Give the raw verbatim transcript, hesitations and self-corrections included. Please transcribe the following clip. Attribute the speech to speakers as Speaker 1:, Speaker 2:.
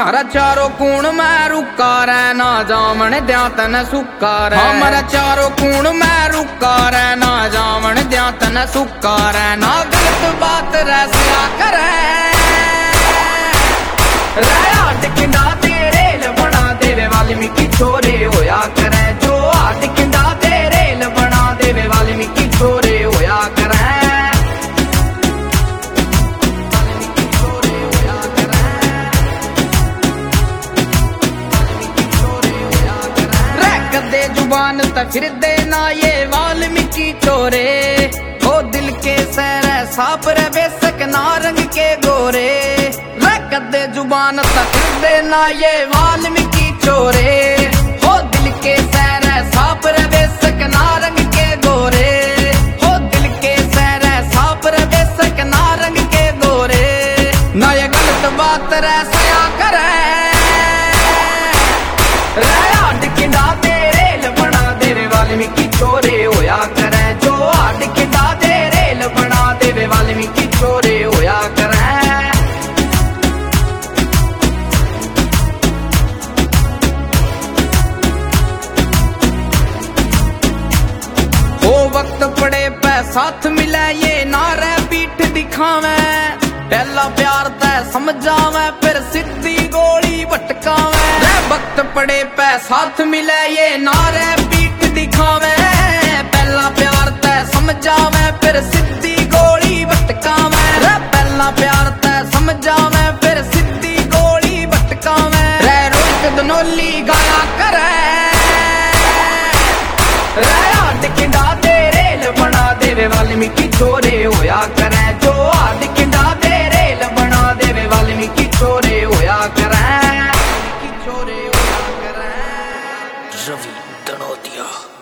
Speaker 1: हमारा चारों कूण मैं रुका रह ना जामन द्या तन सुक्का रह। हमारा चारों कूण मैं रुका रह ना जामन द्या तन सुक्का रह। ना गलत बात रैसा करे हाथ किंडा तेरे बना देवे वाल्मीकि छोरे होया करे। जो हाथ किंडा तेरे बना देवे वाल्मीकि छोरे होया करे। जुबान तक फिर देना ये वाल्मीकि छोरे ओ दिल के सैर साप रे बेसक नारंग के गोरे। रख दे जुबान तक फिर देना ये वाल्मीकि छोरे ओ दिल के सैर साप रे बेसक नारंग के गोरे। ओ दिल के सैर साप रे बेसक नारंग के गोरे। ना ये गलत बात रैसा करे वाल्मीकि छोरे होया करे। जो हाथ किंडा तेरे बना देवे वाल्मीकि छोरे होया करे। हो वक्त पड़े पे साथ मिले ये नारे पीठ दिखावे। पहला प्यार तय समझावे फिर सीधी गोली भटकावे। वक्त पड़े पे साथ मिले ये नारे पीठ दिखावे। पहला प्यार तय समझावे फिर सीधी गोली भटकावे। पहला प्यार तय समझावे फिर सीधी गोली भटकावे। रे रोक दनोली गाया करे हाथ किंडा तेरे बना देवे वाल्मीकि छोरे होया करे। जो हाथ किंडा तेरे बना देवे वाल्मीकि छोरे होया करे। छोरे होया करे। रवि दनोतिया।